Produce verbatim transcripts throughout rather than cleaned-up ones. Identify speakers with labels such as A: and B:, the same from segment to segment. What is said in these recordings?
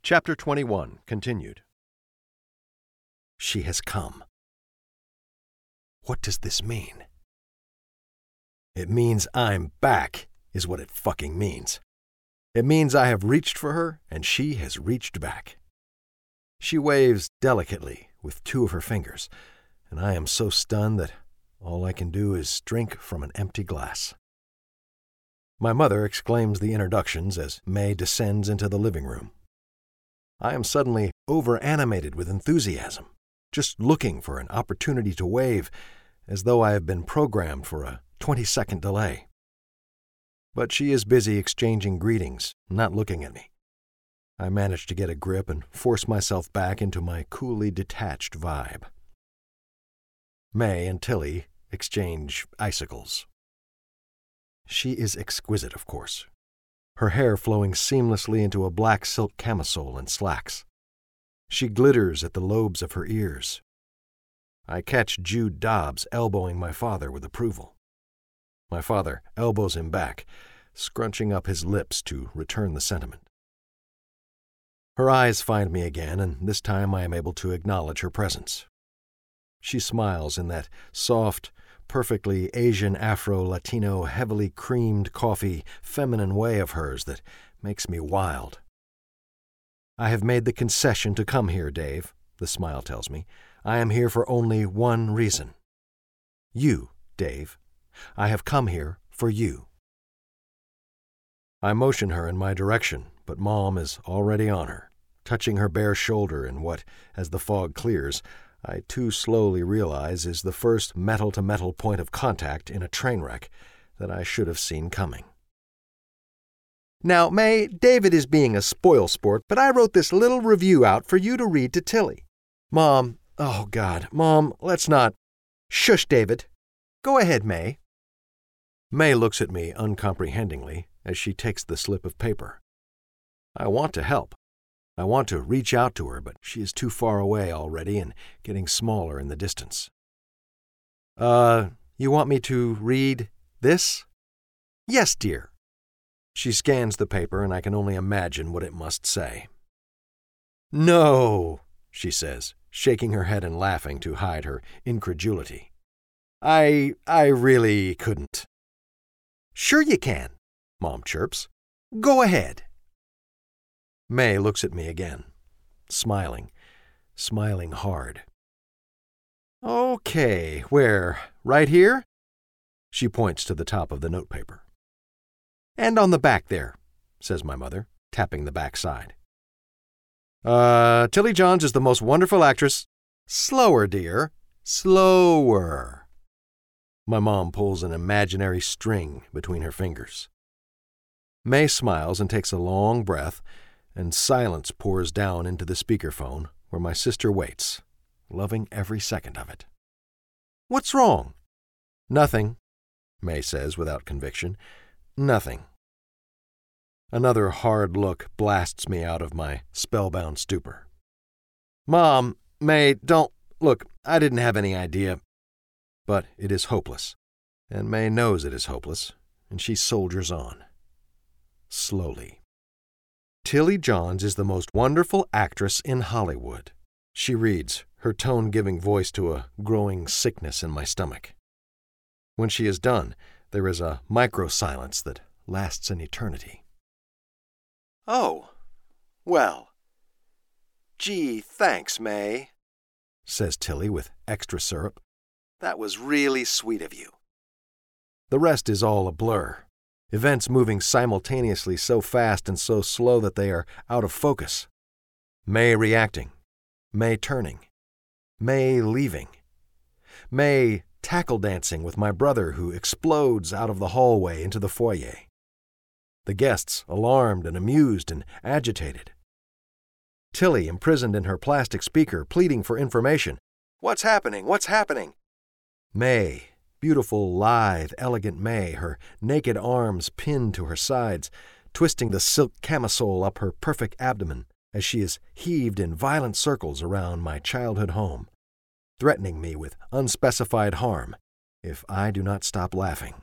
A: Chapter twenty-one, continued. She has come. What does this mean? It means I'm back, is what it fucking means. It means I have reached for her, and she has reached back. She waves delicately with two of her fingers, and I am so stunned that all I can do is drink from an empty glass. My mother exclaims the introductions as May descends into the living room. I am suddenly over-animated with enthusiasm, just looking for an opportunity to wave, as though I have been programmed for a twenty-second delay. But she is busy exchanging greetings, not looking at me. I manage to get a grip and force myself back into my coolly detached vibe. May and Tilly exchange icicles. She is exquisite, of course, her hair flowing seamlessly into a black silk camisole and slacks. She glitters at the lobes of her ears. I catch Jude Dobbs elbowing my father with approval. My father elbows him back, scrunching up his lips to return the sentiment. Her eyes find me again, and this time I am able to acknowledge her presence. She smiles in that soft, perfectly Asian Afro-Latino, heavily creamed coffee, feminine way of hers that makes me wild. I have made the concession to come here, Dave, the smile tells me. I am here for only one reason. You, Dave. I have come here for you. I motion her in my direction, but Mom is already on her, touching her bare shoulder in what, as the fog clears, I too slowly realize is the first metal-to-metal point of contact in a train wreck that I should have seen coming. Now, May, David is being a spoil-sport, but I wrote this little review out for you to read to Tilly. Mom, oh God, Mom, let's not. Shush, David. Go ahead, May. May looks at me uncomprehendingly as she takes the slip of paper. I want to help. I want to reach out to her, but she is too far away already and getting smaller in the distance. Uh, you want me to read this? Yes, dear. She scans the paper, and I can only imagine what it must say. No, she says, shaking her head and laughing to hide her incredulity. I, I really couldn't. Sure you can, Mom chirps. Go ahead. May looks at me again, smiling, smiling hard. Okay, where? Right here? She points to the top of the notepaper. And on the back there, says my mother, tapping the back side. Uh, Tilly Johns is the most wonderful actress. Slower, dear. Slower. My mom pulls an imaginary string between her fingers. May smiles and takes a long breath, and silence pours down into the speakerphone where my sister waits, loving every second of it. What's wrong? Nothing, May says without conviction. Nothing. Another hard look blasts me out of my spellbound stupor. Mom, May, don't... Look, I didn't have any idea. But it is hopeless, and May knows it is hopeless, and she soldiers on. Slowly. Tilly Johns is the most wonderful actress in Hollywood, she reads, her tone giving voice to a growing sickness in my stomach. When she is done, there is a micro-silence that lasts an eternity. Oh, well. Gee, thanks, May, says Tilly with extra syrup. That was really sweet of you. The rest is all a blur. Events moving simultaneously so fast and so slow that they are out of focus. May reacting. May turning. May leaving. May tackle dancing with my brother who explodes out of the hallway into the foyer. The guests alarmed and amused and agitated. Tilly imprisoned in her plastic speaker pleading for information. What's happening? What's happening? May, beautiful, lithe, elegant May, her naked arms pinned to her sides, twisting the silk camisole up her perfect abdomen as she is heaved in violent circles around my childhood home, threatening me with unspecified harm if I do not stop laughing.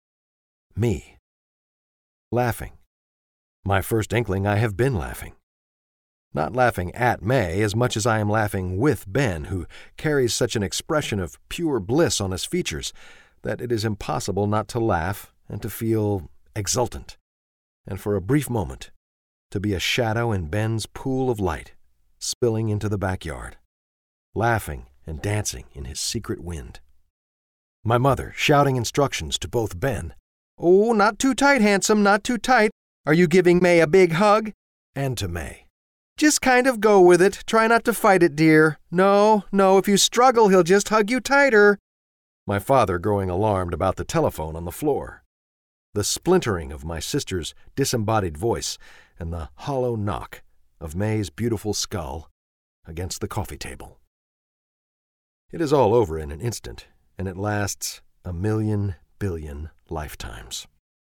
A: Me. Laughing. My first inkling I have been laughing. Not laughing at May as much as I am laughing with Ben, who carries such an expression of pure bliss on his features that it is impossible not to laugh and to feel exultant, and for a brief moment to be a shadow in Ben's pool of light spilling into the backyard, laughing and dancing in his secret wind. My mother shouting instructions to both Ben, "Oh, not too tight, handsome, not too tight. Are you giving May a big hug?" and to May, "Just kind of go with it. Try not to fight it, dear. No, no, if you struggle, he'll just hug you tighter." My father growing alarmed about the telephone on the floor, the splintering of my sister's disembodied voice, and the hollow knock of May's beautiful skull against the coffee table. It is all over in an instant, and it lasts a million billion lifetimes.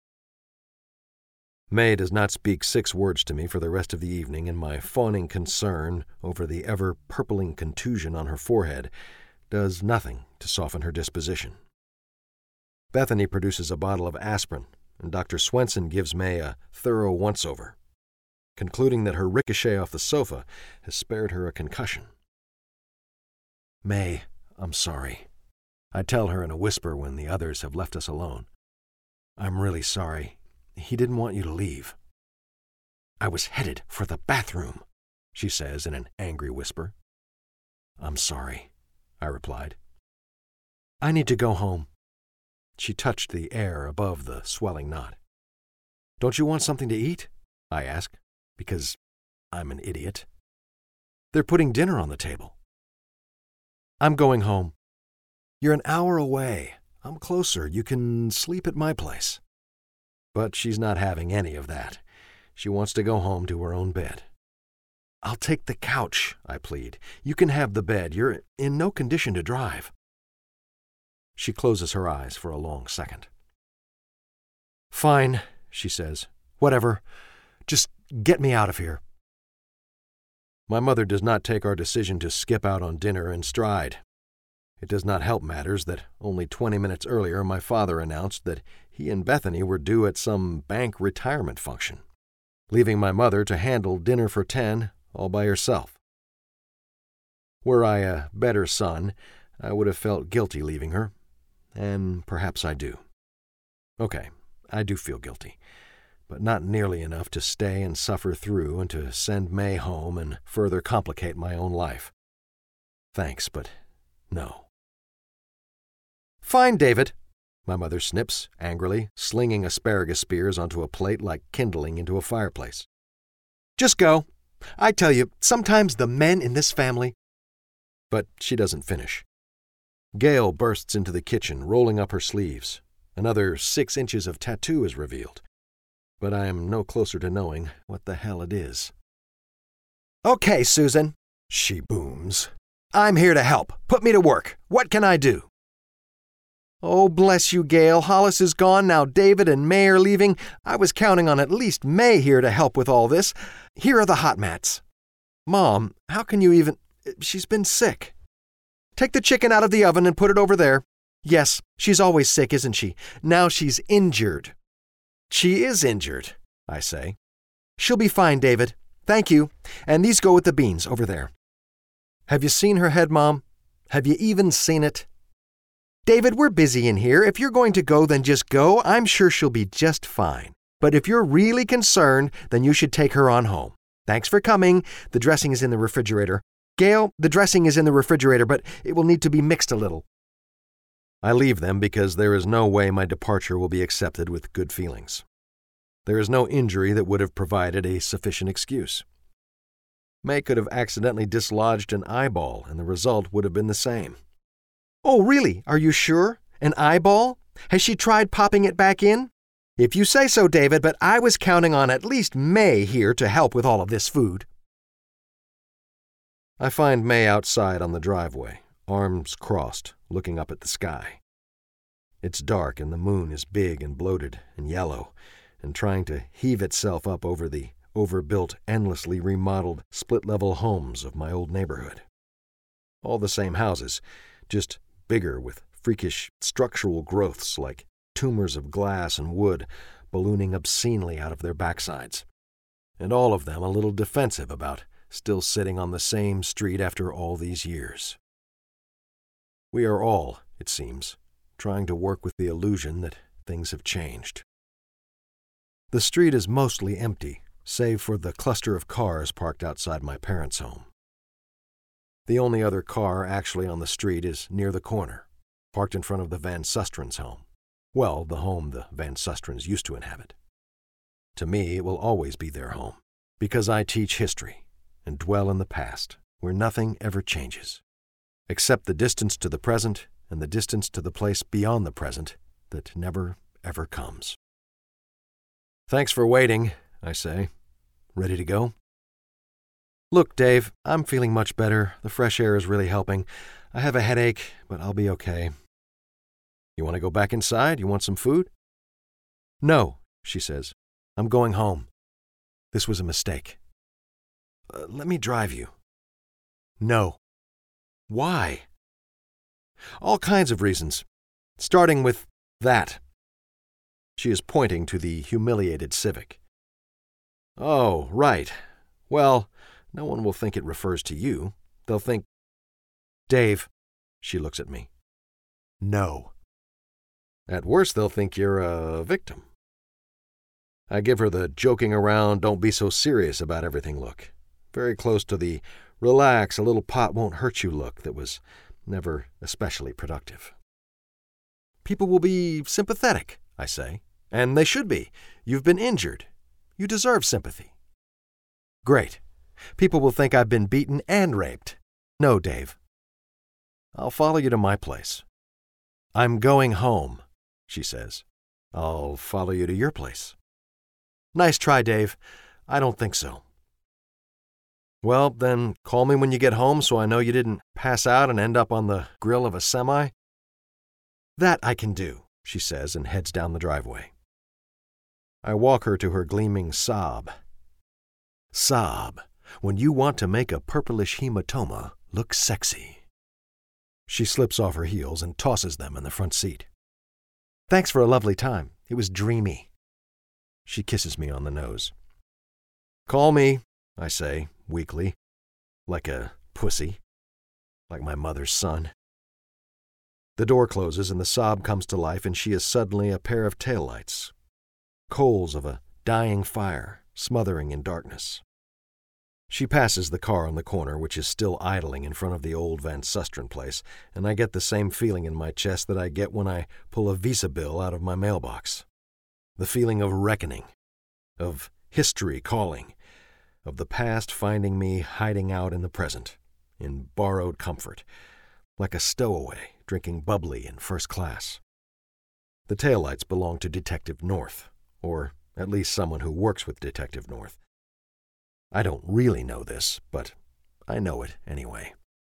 A: May does not speak six words to me for the rest of the evening, and my fawning concern over the ever-purpling contusion on her forehead does nothing to soften her disposition. Bethany produces a bottle of aspirin, and Doctor Swenson gives May a thorough once-over, concluding that her ricochet off the sofa has spared her a concussion. "May, I'm sorry," I tell her in a whisper when the others have left us alone. "I'm really sorry. He didn't want you to leave." "I was headed for the bathroom," she says in an angry whisper. "I'm sorry," I replied. "I need to go home." She touched the air above the swelling knot. "Don't you want something to eat?" I ask, because I'm an idiot. "They're putting dinner on the table." "I'm going home." "You're an hour away. I'm closer. You can sleep at my place." But she's not having any of that. She wants to go home to her own bed. "I'll take the couch," I plead. "You can have the bed. You're in no condition to drive." She closes her eyes for a long second. "Fine," she says. "Whatever. Just get me out of here." My mother does not take our decision to skip out on dinner in stride. It does not help matters that only twenty minutes earlier my father announced that he and Bethany were due at some bank retirement function, leaving my mother to handle dinner for ten all by herself. Were I a better son, I would have felt guilty leaving her, and perhaps I do. Okay, I do feel guilty, but not nearly enough to stay and suffer through and to send May home and further complicate my own life. Thanks, but no. "Fine, David," my mother snips angrily, slinging asparagus spears onto a plate like kindling into a fireplace. "Just go. I tell you, sometimes the men in this family—" But she doesn't finish. Gail bursts into the kitchen, rolling up her sleeves. Another six inches of tattoo is revealed, but I am no closer to knowing what the hell it is. "Okay, Susan," she booms. "I'm here to help. Put me to work. What can I do?" "Oh, bless you, Gail. Hollis is gone. Now David and May are leaving. I was counting on at least May here to help with all this. Here are the hot mats." "Mom, how can you even— She's been sick." "Take the chicken out of the oven and put it over there." "Yes, she's always sick, isn't she? Now she's injured." "She is injured," I say. "She'll be fine, David. Thank you. And these go with the beans over there." "Have you seen her head, Mom? Have you even seen it?" "David, we're busy in here. If you're going to go, then just go. I'm sure she'll be just fine. But if you're really concerned, then you should take her on home. Thanks for coming. The dressing is in the refrigerator. Gail, the dressing is in the refrigerator, but it will need to be mixed a little." I leave them because there is no way my departure will be accepted with good feelings. There is no injury that would have provided a sufficient excuse. May could have accidentally dislodged an eyeball, and the result would have been the same. "Oh, really? Are you sure? An eyeball? Has she tried popping it back in?" "If you say so, David, but I was counting on at least May here to help with all of this food." I find May outside on the driveway, arms crossed, looking up at the sky. It's dark and the moon is big and bloated and yellow, and trying to heave itself up over the overbuilt, endlessly remodeled, split-level homes of my old neighborhood. All the same houses, just bigger with freakish structural growths like tumors of glass and wood ballooning obscenely out of their backsides, and all of them a little defensive about still sitting on the same street after all these years. We are all, it seems, trying to work with the illusion that things have changed. The street is mostly empty, save for the cluster of cars parked outside my parents' home. The only other car actually on the street is near the corner, parked in front of the Van Sustrans' home. Well, the home the Van Sustrans used to inhabit. To me, it will always be their home, because I teach history and dwell in the past, where nothing ever changes, except the distance to the present and the distance to the place beyond the present that never, ever comes. Thanks for waiting, I say. Ready to go? Look, Dave, I'm feeling much better. The fresh air is really helping. I have a headache, but I'll be okay. You want to go back inside? You want some food? No, she says. I'm going home. This was a mistake. Uh, let me drive you. No. Why? All kinds of reasons, starting with that. She is pointing to the humiliated Civic. Oh, right. Well, no one will think it refers to you. They'll think, Dave, she looks at me. No. At worst, they'll think you're a victim. I give her the joking around, don't be so serious about everything look. Very close to the relax, a little pot won't hurt you look that was never especially productive. People will be sympathetic, I say, and they should be. You've been injured. You deserve sympathy. Great. People will think I've been beaten and raped. No, Dave. I'll follow you to my place. I'm going home, she says. I'll follow you to your place. Nice try, Dave. I don't think so. Well, then call me when you get home so I know you didn't pass out and end up on the grill of a semi. That I can do, she says and heads down the driveway. I walk her to her gleaming Saab. Saab, when you want to make a purplish hematoma look sexy. She slips off her heels and tosses them in the front seat. Thanks for a lovely time. It was dreamy. She kisses me on the nose. Call me, I say, weakly, like a pussy, like my mother's son. The door closes and the Saab comes to life and she is suddenly a pair of taillights, coals of a dying fire smothering in darkness. She passes the car on the corner, which is still idling in front of the old Van Susteren place, and I get the same feeling in my chest that I get when I pull a Visa bill out of my mailbox. The feeling of reckoning, of history calling, of the past finding me hiding out in the present, in borrowed comfort, like a stowaway drinking bubbly in first class. The taillights belong to Detective North, or at least someone who works with Detective North. I don't really know this, but I know it anyway.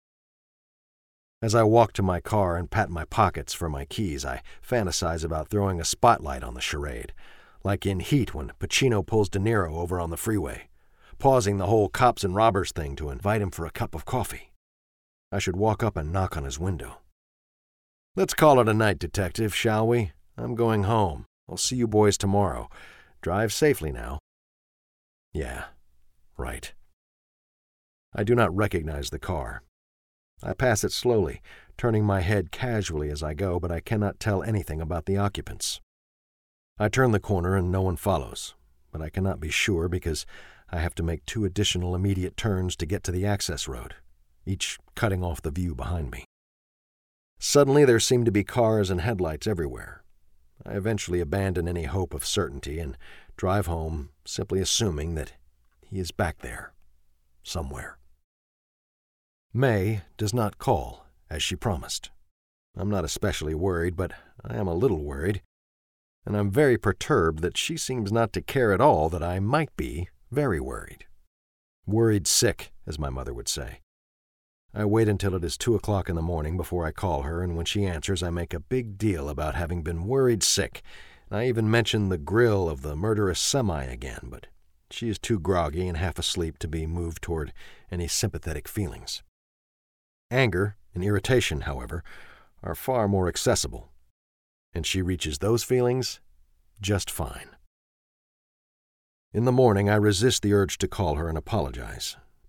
A: As I walk to my car and pat my pockets for my keys, I fantasize about throwing a spotlight on the charade, like in Heat when Pacino pulls De Niro over on the freeway, pausing the whole cops and robbers thing to invite him for a cup of coffee. I should walk up and knock on his window. Let's call it a night, Detective, shall we? I'm going home. I'll see you boys tomorrow. Drive safely now. Yeah. Right. I do not recognize the car. I pass it slowly, turning my head casually as I go, but I cannot tell anything about the occupants. I turn the corner and no one follows, but I cannot be sure because I have to make two additional immediate turns to get to the access road, each cutting off the view behind me. Suddenly there seem to be cars and headlights everywhere. I eventually abandon any hope of certainty and drive home, simply assuming that he is back there, somewhere. May does not call, as she promised. I'm not especially worried, but I am a little worried, and I'm very perturbed that she seems not to care at all that I might be very worried. Worried sick, as my mother would say. I wait until it is two o'clock in the morning before I call her, and when she answers, I make a big deal about having been worried sick. I even mention the grill of the murderous semi again, but she is too groggy and half asleep to be moved toward any sympathetic feelings. Anger and irritation, however, are far more accessible, and she reaches those feelings just fine. In the morning, I resist the urge to call her and apologize,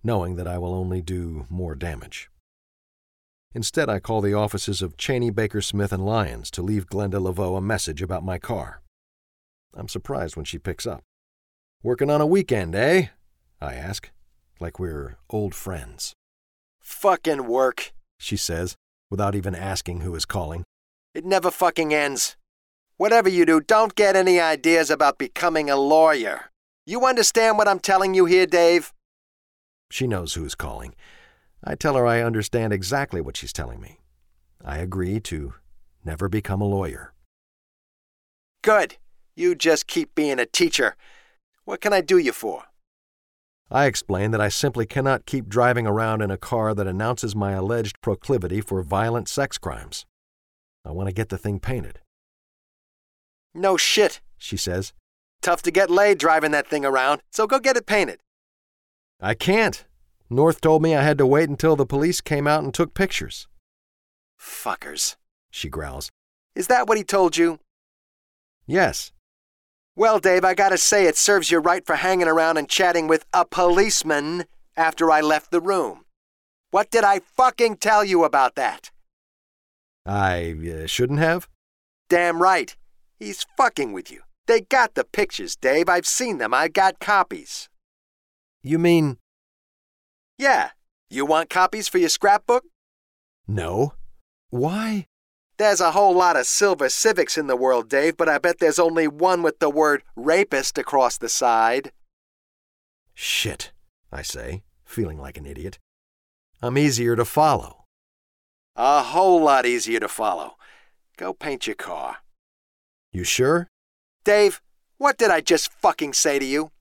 A: knowing that I will only do more damage. Instead, I call the offices of Cheney, Baker, Smith, and Lyons to leave Glenda Laveau a message about my car. I'm surprised when she picks up. "Working on a weekend, eh?" I ask, like we're old friends. "Fucking work," she says, without even asking who is calling. "It never fucking ends. Whatever you do, don't get any ideas about becoming a lawyer. You understand what I'm telling you here, Dave?" She knows who's calling. I tell her I understand exactly what she's telling me. I agree to never become a lawyer. "Good. You just keep being a teacher. What can I do you for?" I explain that I simply cannot keep driving around in a car that announces my alleged proclivity for violent sex crimes. I want to get the thing painted. "No shit," she says. "Tough to get laid driving that thing around, so go get it painted." "I can't. North told me I had to wait until the police came out and took pictures." "Fuckers," she growls. "Is that what he told you?" "Yes." "Well, Dave, I gotta say it serves you right for hanging around and chatting with a policeman after I left the room. What did I fucking tell you about that?" I uh, shouldn't have? "Damn right. He's fucking with you. They got the pictures, Dave. I've seen them. I got copies." "You mean—" "Yeah. You want copies for your scrapbook?" "No. Why?" "There's a whole lot of silver Civics in the world, Dave, but I bet there's only one with the word rapist across the side." "Shit," I say, feeling like an idiot. "I'm easier to follow." "A whole lot easier to follow. Go paint your car." "You sure?" "Dave, what did I just fucking say to you?"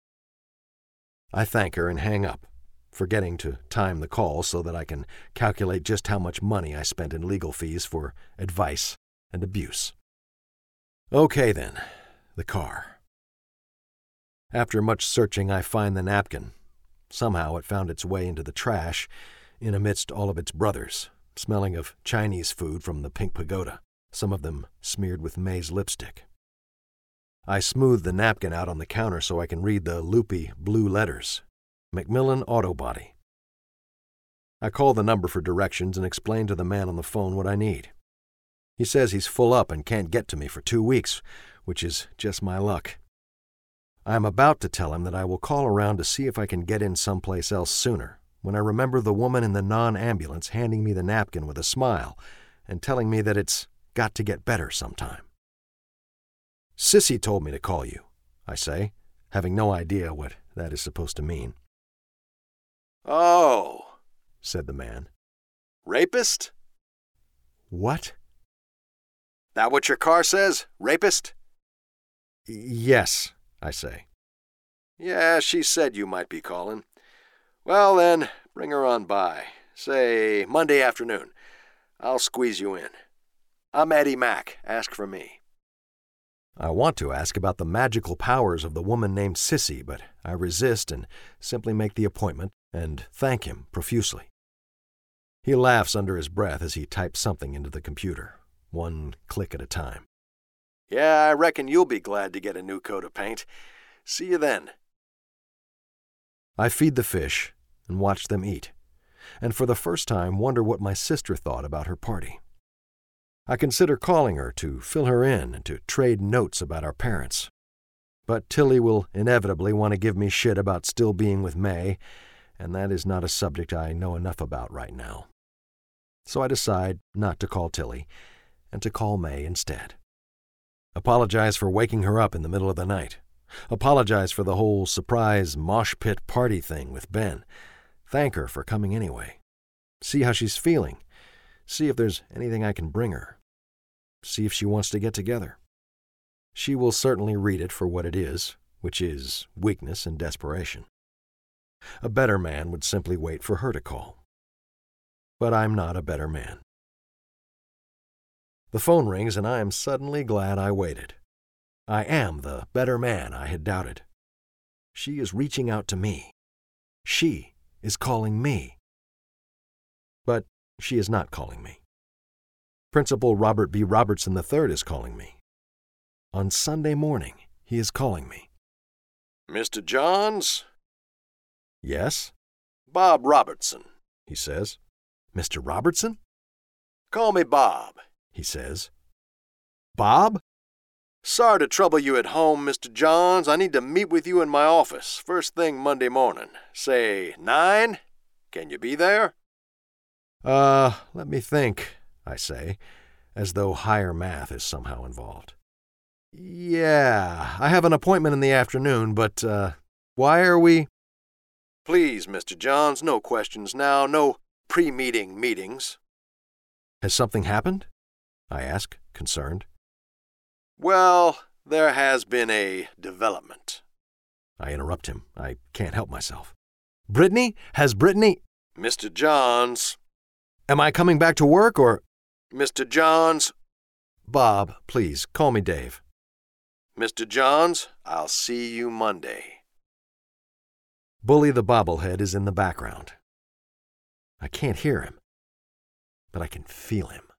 A: I thank her and hang up, forgetting to time the call so that I can calculate just how much money I spent in legal fees for advice and abuse. Okay then, the car. After much searching, I find the napkin. Somehow it found its way into the trash, in amidst all of its brothers, smelling of Chinese food from the Pink Pagoda, some of them smeared with maize lipstick. I smooth the napkin out on the counter so I can read the loopy blue letters. McMillan Auto Body. I call the number for directions and explain to the man on the phone what I need. He says he's full up and can't get to me for two weeks, which is just my luck. I am about to tell him that I will call around to see if I can get in someplace else sooner, when I remember the woman in the non-ambulance handing me the napkin with a smile and telling me that it's got to get better sometime. "Sissy told me to call you," I say, having no idea what that is supposed to mean. "Oh," said the man. "Rapist?" "What?" "That what your car says? Rapist?" "Yes," I say. "Yeah, she said you might be calling. Well then, bring her on by. Say, Monday afternoon. I'll squeeze you in. I'm Eddie Mack. Ask for me." I want to ask about the magical powers of the woman named Sissy, but I resist and simply make the appointment and thank him profusely. He laughs under his breath as he types something into the computer, one click at a time. "Yeah, I reckon you'll be glad to get a new coat of paint. See you then." I feed the fish and watch them eat, and for the first time wonder what my sister thought about her party. I consider calling her to fill her in and to trade notes about our parents. But Tilly will inevitably want to give me shit about still being with May, and that is not a subject I know enough about right now. So I decide not to call Tilly, and to call May instead. Apologize for waking her up in the middle of the night. Apologize for the whole surprise mosh pit party thing with Ben. Thank her for coming anyway. See how she's feeling. See if there's anything I can bring her. See if she wants to get together. She will certainly read it for what it is, which is weakness and desperation. A better man would simply wait for her to call. But I'm not a better man. The phone rings and I am suddenly glad I waited. I am the better man I had doubted. She is reaching out to me. She is calling me. But she is not calling me. Principal Robert B. Robertson the third is calling me. On Sunday morning, he is calling me. "Mister Johns?" "Yes?" Bob Robertson, he says. Mister Robertson? Call me Bob, he says. Bob? Sorry to trouble you at home, Mister Johns. I need to meet with you in my office first thing Monday morning. Say nine? Can you be there? Uh, let me think, I say, as though higher math is somehow involved. Yeah, I have an appointment in the afternoon, but, uh, why are we... Please, Mister Johns, no questions now, no pre-meeting meetings. Has something happened? I ask, concerned. Well, there has been a development. I interrupt him. I can't help myself. Brittany? Has Brittany... Mister Johns. Am I coming back to work, or... Mister Johns. Bob, please, call me Dave. Mister Johns, I'll see you Monday. Bully the bobblehead is in the background. I can't hear him, but I can feel him.